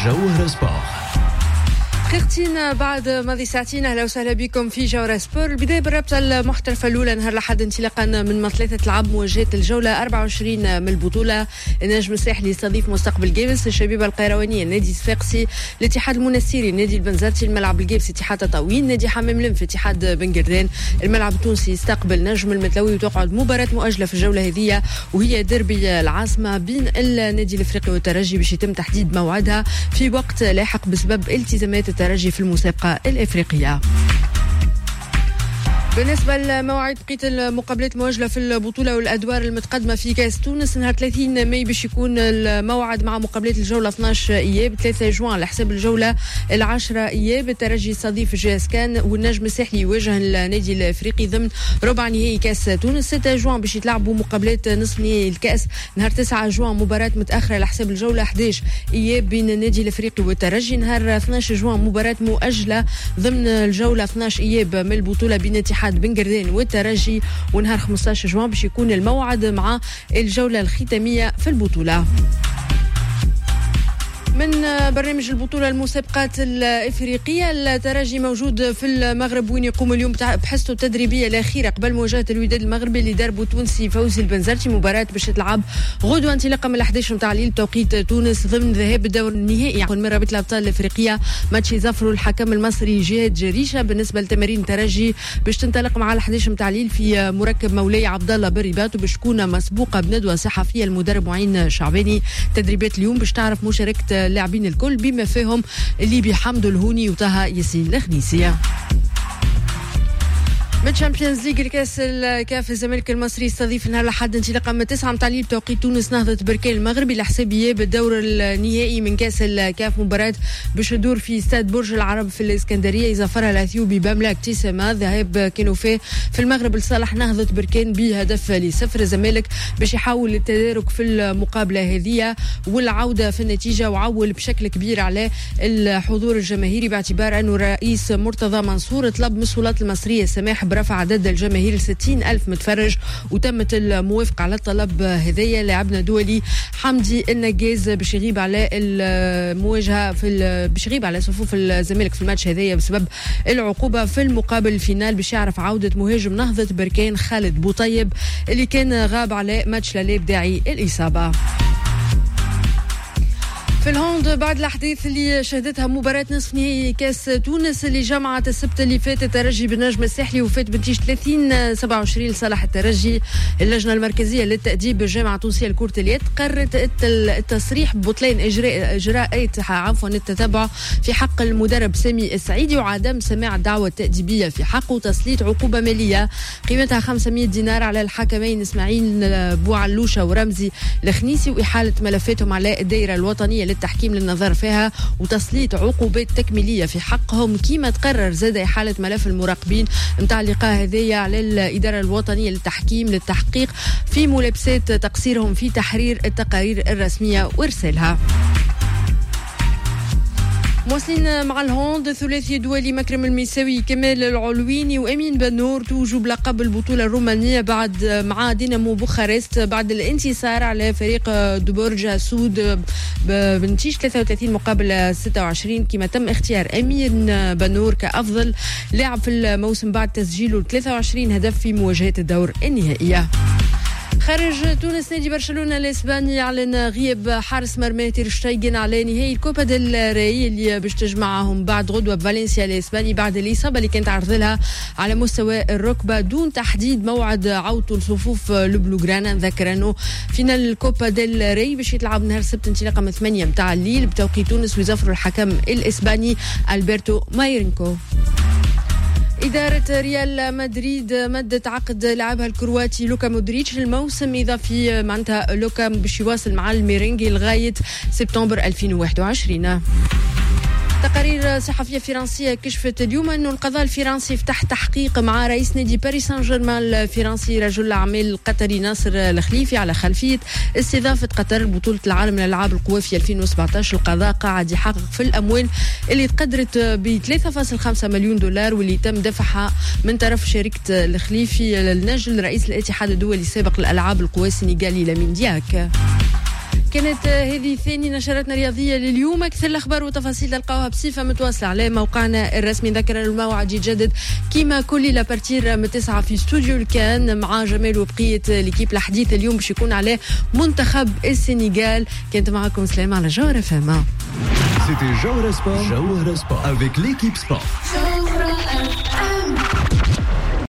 جوهر سبور. دقيقتين بعد ماضي ساعتين. اهلا وسهلا بكم في جوهر سبور. البدايه بالرابطه المحترفه الاولى نهار الاحد انطلاقا من مثلثه العاب مواجهه الجوله 24 من البطوله. النجم الساحلي يستضيف مستقبل جيبس، الشبيبه القيروانيه النادي الصفاقسي، الاتحاد المنستيري النادي البنزرتي، الملعب الجيبس اتحاد تطاوين، نادي حمام لنف اتحاد بن قردان. الملعب التونسي يستقبل نجم المتلوي وتقعد مباراه مؤجله في الجوله هذه وهي ديربي العاصمه بين النادي الافريقي والترجي باش يتم تحديد موعدها في وقت لاحق بسبب التزامات الترجي في المسابقة الإفريقية. بالنسبة لمواعيد بقية المقابلات المؤجلة في البطولة والأدوار المتقدمة في كأس تونس، نهار 30 ماي باش يكون الموعد مع مقابلات الجولة 12 إياب، 3 جوان على حساب الجولة 10 إياب. الترجي يستضيف جاسكان والنجم الساحلي يواجه النادي الأفريقي ضمن ربع نهائي كأس تونس. 6 جوان باش يتلعبوا مقابلات نصف نهائي الكأس. نهار 9 جوان مباراة متأخرة على حساب الجولة 11 إياب بين النادي الأفريقي والترجي. نهار 12 جوان مباراة مؤجلة ضمن الجولة 12 إياب من البطولة بين اتحاد بن قردان والترجي. ونهار 15 جوان باش يكون الموعد مع الجولة الختامية في البطولة. من برنامج البطولة المسابقات الإفريقية، الترجي موجود في المغرب وين يقوم اليوم بحصته التدريبية الأخيرة قبل مواجهة الوداد المغربي اللي دربه التونسي فوزي البنزرتي. مباراة باش تلعب غدوة انطلاقا من 11 متاع الليل بتوقيت تونس ضمن ذهاب الدور النهائي من رابطة الأبطال الإفريقية. ماتش يظفروا الحكم المصري جهاد جريشة. بالنسبة لتمارين الترجي باش تنطلق مع 11 متاع الليل في مركب مولاي عبد الله بالرباط وباش تكون مسبوقة بندوة صحفية المدرب معين شعباني. تدريبات اليوم باش تعرف مشاركة اللاعبين الكل بما فيهم الليبي حمدو الهوني وطه ياسين الخنيسي. من تشامبيونز ليج الكاس الكاف، الزمالك المصري يستضيف نهار الاحد انطلاقا من 9 متاع الليل بتوقيت تونس نهضة بركان المغربي لحساب اياب الدور النهائي من كاس الكاف. مباراة باش تدور في استاد برج العرب في الاسكندريه يظفرها الاثيوبي بملاك تيسما. ذهاب كانوا فيه في المغرب لصالح نهضة بركان بهدف ل0. الزمالك باش يحاول التدارك في المقابله هذه والعوده في النتيجه، وعول بشكل كبير على الحضور الجماهيري باعتبار انه الرئيس مرتضى منصور طلب من السلطات المصريه السماح برفع عدد الجماهير 60,000 متفرج، وتمت الموافقة على الطلب هذايا. لاعبنا دولي حمدي النجاز باش يغيب على المواجهة باش يغيب على صفوف الزمالك في الماتش هذايا بسبب العقوبة في المقابل الفينال باش يعرف عودة مهاجم نهضة بركان خالد بوطيب اللي كان غاب على ماتش لا داعي الإصابة. في الهوند بعد الأحداث اللي شهدتها مباراة نصف نهائي كاس تونس اللي جمعت السبت اللي فات الترجي بالنجم الساحلي وفات بنتيجة 30-27 لصالح الترجي. اللجنة المركزية للتأديب بالجامعة التونسية لكرة اليد قررت التصريح ببطلان إجراءات التتبع في حق المدرب سامي السعيدي وعدم سماع الدعوة التأديبية في حقه وتسليط عقوبة مالية قيمتها 500 دينار على الحكمين إسماعيل بوعلوشة ورمزي الخنيسي وإحالة ملفاتهم على الدائرة الوطنية للتحكيم للنظر فيها وتسليط عقوبات تكميلية في حقهم. كيما تقرر زاد إحالة ملف المراقبين متاع اللقاء هذايا على الإدارة الوطنية للتحكيم للتحقيق في ملابسات تقصيرهم في تحرير التقارير الرسمية وإرسالها. مواصلين مع الهوند، ثلاثي دولي مكرم الميساوي كمال العلويني وأمين بنور توجوا بلقب البطولة الرومانية بعد مع دينامو بوخارست بعد الانتصار على فريق دوبورجا سود بنتيجة 33 مقابل 26. كما تم اختيار أمين بنور كأفضل لاعب في الموسم بعد تسجيله 23 هدف في مواجهة الدور النهائية. خارج تونس، نادي برشلونة الإسباني أعلن غياب حارس مرمى تير شتيغن على نهائي الكوبا ديل ري اللي باش تجمعهم بعد غدوة بفالنسيا الإسباني بعد الإصابة اللي كانت عرض لها على مستوى الركبة دون تحديد موعد عودته لصفوف البلوغرانا. نذكر أنه فينال الكوبا ديل ري باش يتلعب نهار السبت انطلاقا من 8 متاع الليل بتوقيت تونس ويظفر الحكم الإسباني ألبرتو مايرينكو. إدارة ريال مدريد مدت عقد لاعبها الكرواتي لوكا مودريتش للموسم إضافي معناتها لوكا باش يواصل مع الميرينغي لغاية سبتمبر 2021. تقارير صحفية فرنسية كشفت اليوم أنه القضاء الفرنسي فتح تحقيق مع رئيس نادي باريس سان جيرمان الفرنسي رجل الأعمال القطري ناصر الخليفي على خلفية استضافة قطر لبطولة العالم للألعاب القوى في 2017. القضاء قاعد يحقق في الأموال اللي تقدرت ب 3.5 مليون دولار واللي تم دفعها من طرف شركة الخليفي للنجل رئيس الاتحاد الدولي السابق للألعاب القوى السنغالي لامين دياك. كانت هذه ثاني نشرتنا الرياضية لليوم. أكثر الأخبار والتفاصيل تلقاوها بصفة متواصلة على موقعنا الرسمي. نذكر الموعد يتجدد كيما كل لابارتير من 9 في استوديو الكان مع جمال وبقية ليكيب الحديث اليوم باش يكون عليه منتخب السنغال. كانت معكم سلامة على جوهرة فما. C'était Jawhara Sport avec l'équipe sport.